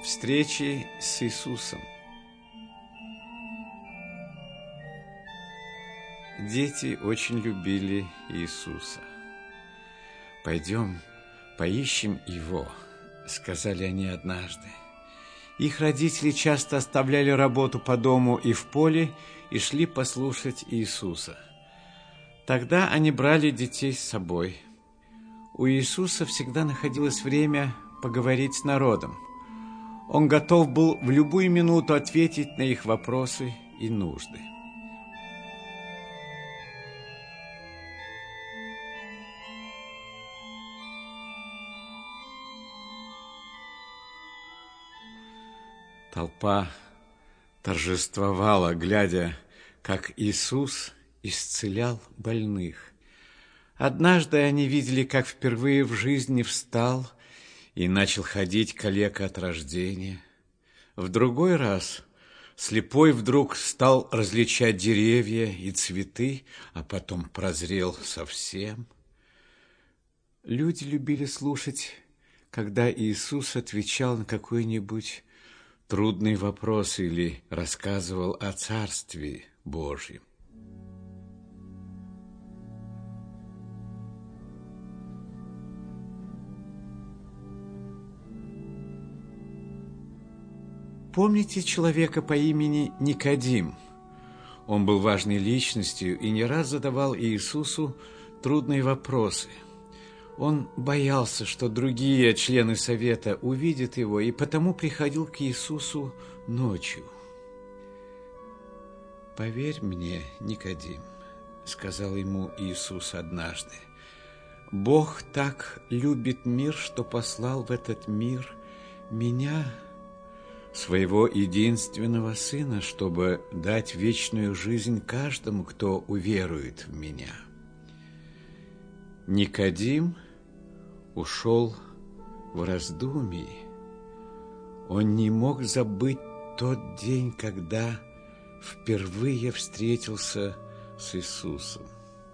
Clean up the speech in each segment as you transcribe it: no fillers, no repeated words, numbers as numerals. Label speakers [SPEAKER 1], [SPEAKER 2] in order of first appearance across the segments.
[SPEAKER 1] Встречи с Иисусом. Дети очень любили Иисуса. «Пойдем, поищем Его», — сказали они однажды. Их родители часто оставляли работу по дому и в поле и шли послушать Иисуса. Тогда они брали детей с собой. У Иисуса всегда находилось время поговорить с народом. Он готов был в любую минуту ответить на их вопросы и нужды. Толпа торжествовала, глядя, как Иисус исцелял больных. Однажды они видели, как впервые в жизни встал и начал ходить калека от рождения. В другой раз слепой вдруг стал различать деревья и цветы, а потом прозрел совсем. Люди любили слушать, когда Иисус отвечал на какой-нибудь трудный вопрос или рассказывал о Царстве Божьем. Помните человека по имени Никодим? Он был важной личностью и не раз задавал Иисусу трудные вопросы. Он боялся, что другие члены совета увидят его, и потому приходил к Иисусу ночью. «Поверь мне, Никодим», — сказал ему Иисус однажды, «Бог так любит мир, что послал в этот мир меня, своего единственного Сына, чтобы дать вечную жизнь каждому, кто уверует в Меня». Никодим ушел в раздумье. Он не мог забыть тот день, когда впервые встретился с Иисусом.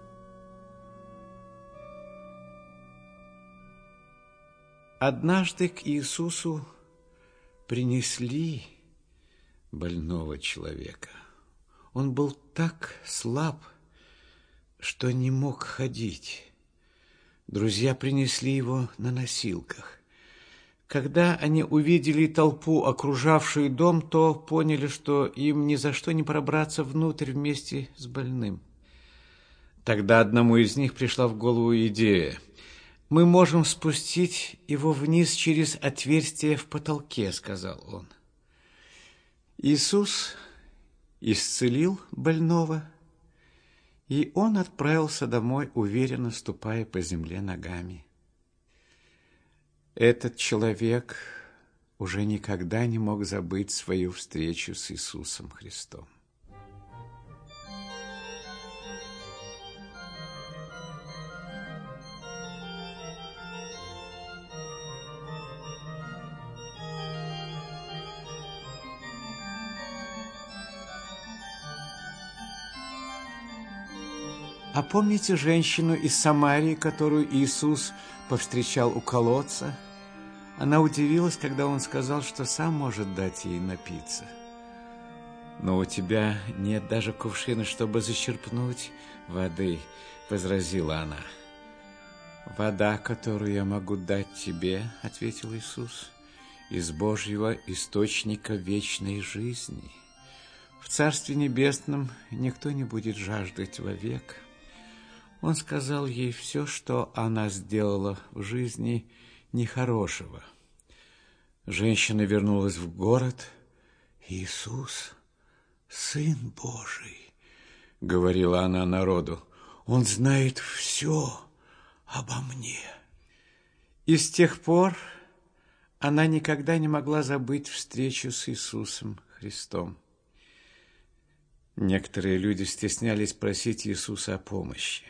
[SPEAKER 1] Однажды к Иисусу принесли больного человека. Он был так слаб, что не мог ходить. Друзья принесли его на носилках. Когда они увидели толпу, окружавшую дом, то поняли, что им ни за что не пробраться внутрь вместе с больным. Тогда одному из них пришла в голову идея: «Мы можем спустить его вниз через отверстие в потолке», — сказал он. Иисус исцелил больного, и он отправился домой, уверенно ступая по земле ногами. Этот человек уже никогда не мог забыть свою встречу с Иисусом Христом. А помните женщину из Самарии, которую Иисус повстречал у колодца? Она удивилась, когда он сказал, что сам может дать ей напиться. «Но у тебя нет даже кувшина, чтобы зачерпнуть воды», — возразила она. «Вода, которую я могу дать тебе, — ответил Иисус, — из Божьего источника вечной жизни. В Царстве Небесном никто не будет жаждать вовек». Он сказал ей все, что она сделала в жизни нехорошего. Женщина вернулась в город. «Иисус, Сын Божий, — говорила она народу, — Он знает все обо мне». И с тех пор она никогда не могла забыть встречу с Иисусом Христом. Некоторые люди стеснялись просить Иисуса о помощи.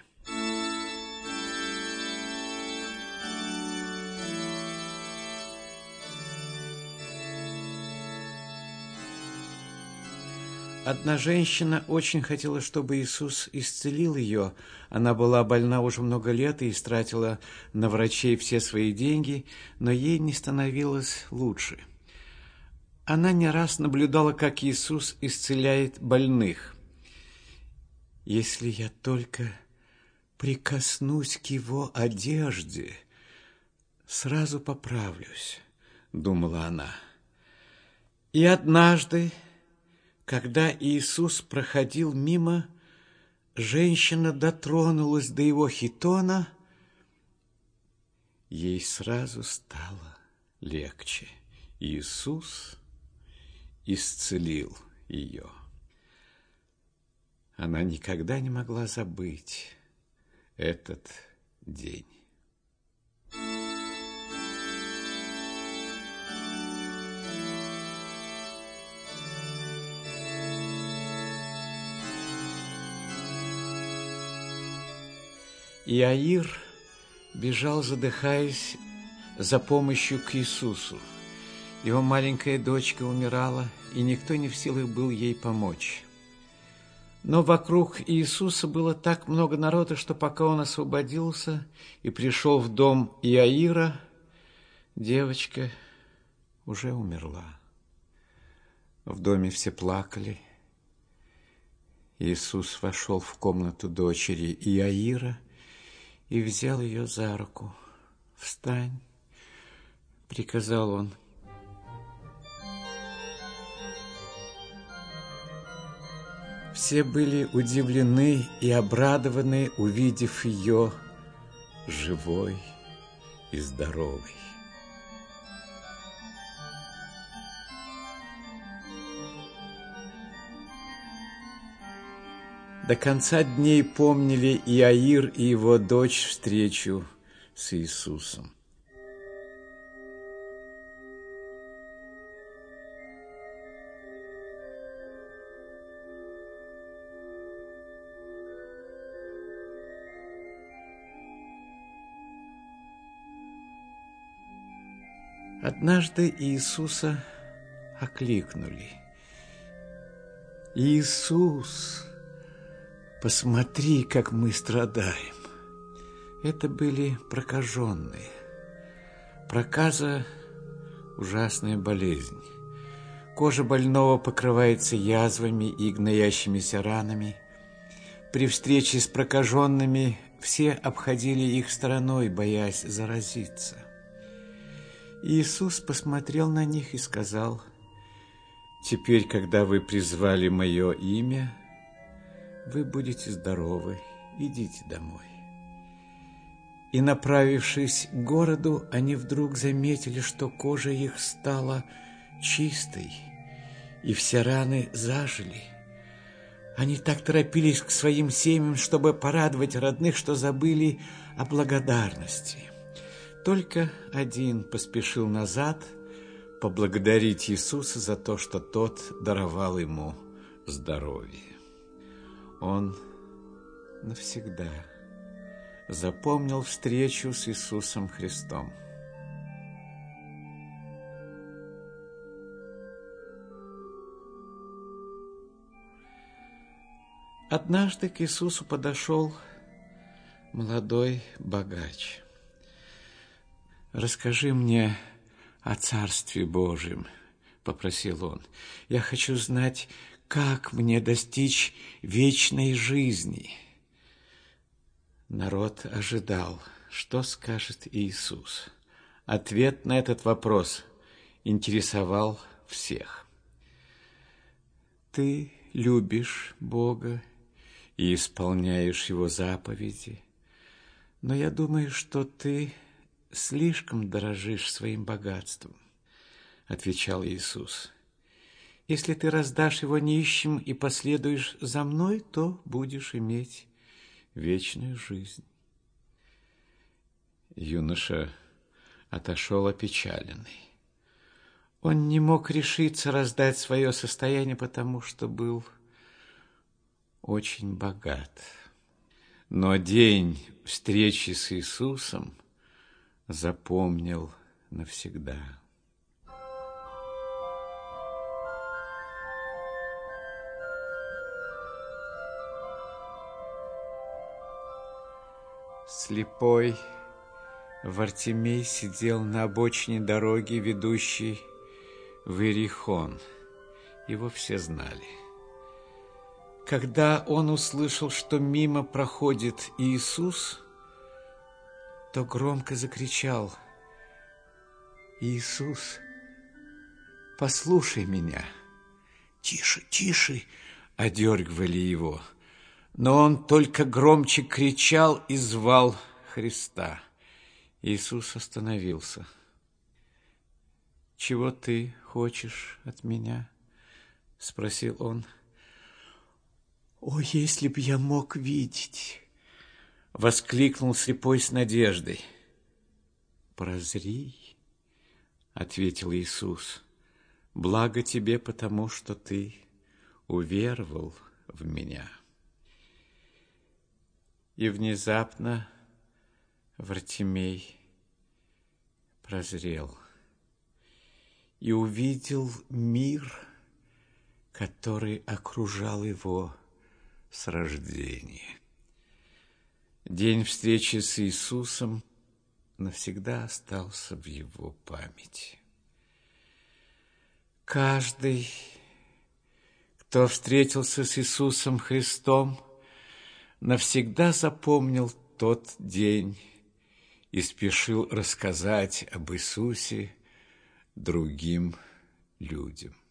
[SPEAKER 1] Одна женщина очень хотела, чтобы Иисус исцелил ее. Она была больна уже много лет и истратила на врачей все свои деньги, но ей не становилось лучше. Она не раз наблюдала, как Иисус исцеляет больных. «Если я только прикоснусь к Его одежде, сразу поправлюсь», — думала она. И однажды, когда Иисус проходил мимо, женщина дотронулась до Его хитона, ей сразу стало легче. Иисус исцелил ее. Она никогда не могла забыть этот день. Иаир бежал, задыхаясь, за помощью к Иисусу. Его маленькая дочка умирала, и никто не в силах был ей помочь. Но вокруг Иисуса было так много народа, что пока он освободился и пришел в дом Иаира, девочка уже умерла. В доме все плакали. Иисус вошел в комнату дочери Иаира и взял ее за руку. «Встань», — приказал он. Все были удивлены и обрадованы, увидев ее живой и здоровой. До конца дней помнили Иаир и его дочь встречу с Иисусом. Однажды Иисуса окликнули. «Иисус, посмотри, как мы страдаем!» Это были прокаженные. Проказа – ужасная болезнь. Кожа больного покрывается язвами и гноящимися ранами. При встрече с прокаженными все обходили их стороной, боясь заразиться. Иисус посмотрел на них и сказал: «Теперь, когда вы призвали мое имя, вы будете здоровы, идите домой». И, направившись к городу, они вдруг заметили, что кожа их стала чистой, и все раны зажили. Они так торопились к своим семьям, чтобы порадовать родных, что забыли о благодарности. Только один поспешил назад поблагодарить Иисуса за то, что тот даровал ему здоровье. Он навсегда запомнил встречу с Иисусом Христом. Однажды к Иисусу подошел молодой богач. «Расскажи мне о Царстве Божьем», — попросил он. «Я хочу знать, как мне достичь вечной жизни». Народ ожидал, что скажет Иисус. Ответ на этот вопрос интересовал всех. «Ты любишь Бога и исполняешь Его заповеди, но я думаю, что ты слишком дорожишь своим богатством», — отвечал Иисус. «Если ты раздашь его нищим и последуешь за мной, то будешь иметь вечную жизнь». Юноша отошел опечаленный. Он не мог решиться раздать свое состояние, потому что был очень богат. Но день встречи с Иисусом запомнил навсегда. Слепой Вартимей сидел на обочине дороги, ведущей в Иерихон. Его все знали. Когда он услышал, что мимо проходит Иисус, то громко закричал: «Иисус, послушай меня!» «Тише, тише!» — одергивали его. Но он только громче кричал и звал Христа. Иисус остановился. «Чего ты хочешь от меня?» — спросил он. «О, если б я мог видеть!» — воскликнул слепой с надеждой. «Прозри!» — ответил Иисус. «Благо тебе, потому что ты уверовал в меня». И внезапно Вартимей прозрел и увидел мир, который окружал его с рождения. День встречи с Иисусом навсегда остался в его памяти. Каждый, кто встретился с Иисусом Христом, навсегда запомнил тот день и спешил рассказать об Иисусе другим людям.